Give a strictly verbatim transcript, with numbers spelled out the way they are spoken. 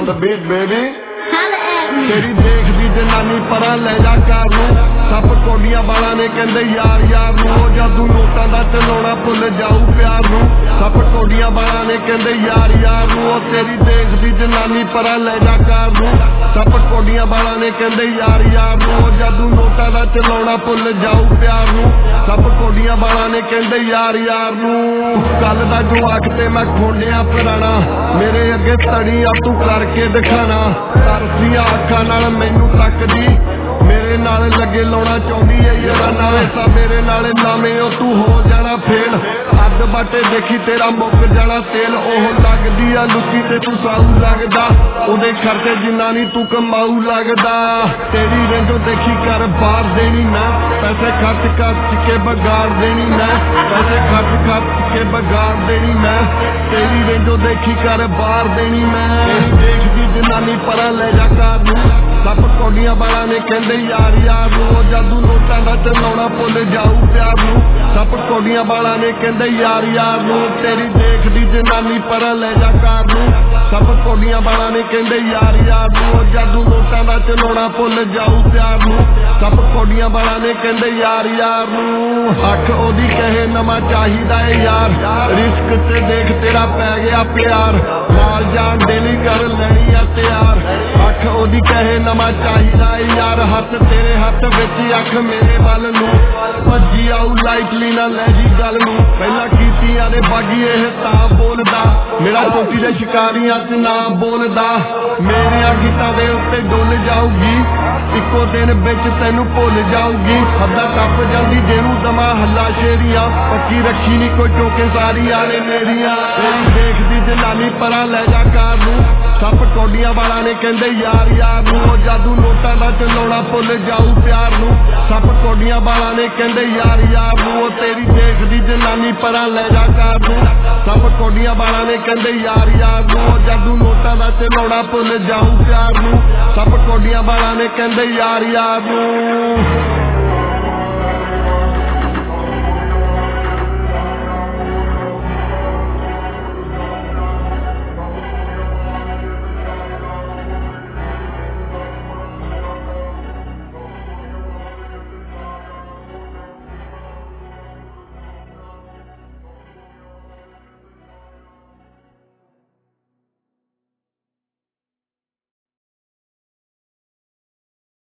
on the beat, baby. तेरी देख दी जनानी परा ले जा कार नू सप कोडियां बाला ने कहंदे यार यार नू जादू नोटां दा चलाउणा भुल जाऊ प्यार नू सप कोडियां बाला ने कहंदे यार यार नू तेरी देख दी जनानी परा ले जा कार नू सप कोडियां बाला ने कहंदे यार यार नू जादू नोटां दा चलाउणा भुल जाऊ प्यार नू सप कोडियां बाला ने कहंदे यार यार नू कल दा जवाक ते मैं खोंडिया पुराना मेरे अगे तड़ी आ तू करके दिखाना तरसिया अखां नाल मैनू तकदी मेरे नाल लगे लाउणा चाहुंदी है यारा नाले सा मेरे नाले नामे ओ तू हो जाना फेल अद बाटे देखी तेरा मुक जाना तेल ओह लगदी आ लुच्ची ते तू साऊ लगदा ओदे खर्चे जिन्ना नी तू कमाऊ लगदा तेरी रेंजो देखी कर बाहर देनी मैं पैसे खर्च खर्च के बगाड़ देनी मैं पैसे खर्च खर्च के बगाड़ देनी मैं तेरी रेंजो देखी कर बाहर देनी मैं देखदी जनानी परा ले जा कार नू सप कोडियां बाला ने कहंदे यार यार नू जादू नोटां दा चलाउणा भुल जाऊ प्यार नू सप कोडियां बाला ने कहंदे यार यार नू तेरी देखदी जनानी परा ले जा कार नू सप कोडियां बाला ने कहंदे यार यार नू जादू नोटां दा चलाउणा भुल जाऊ प्यार नू सप कोडियां बाला ने कहंदे यार यार नू अख ओदी कहे नवा चाहिदा है यार रिस्क ते देख तेरा पै गया प्यार माल जान देनी कर लैनी आ तैयार अख ओदी कहे नवा चाहिदा है यार हथ तेरे हथ विच अख मेरे वल नू भज्जी आऊ लाइटली ना लै जी गल नू पहला कीतियां ने बागी एह तां बोलदा मेरा चोटी दे शिकारियां च ना बोलदा मेरे गीतां दे उत्ते डुल जाऊगी इको दिन बिच तैनू भुल जाऊगी हद्दां टप जांदी जेनू दमा हल्ला शेरियां पक्की रखी नी कोई टोके सारियां ने मेरियां तेरी देखदी जनानी परा ले जा कार नू सप कोडियां बाला ने कहंदे यार यार नू जादू नोटां दा चलाउणा भुल जाऊ प्यार नू सप कोडियां बाला ने कहंदे यार यार नू तेरी देखदी जनानी परा ले जा कार नू सप कोडियां बाला ने कहंदे यार यार नू जादू नोटां दा चलाउणा भुल जाऊ प्यार नू सप कोडियां बाला ने कहंदे यार यार नू।